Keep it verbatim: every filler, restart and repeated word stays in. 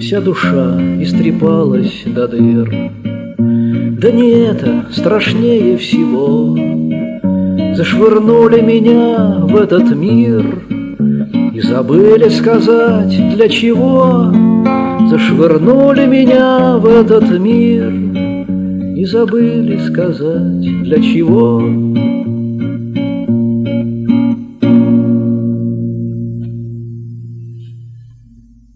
вся душа истрепалась до дыр. Да не это страшнее всего. Зашвырнули меня в этот мир и забыли сказать, для чего. Зашвырнули меня в этот мир и забыли сказать, для чего.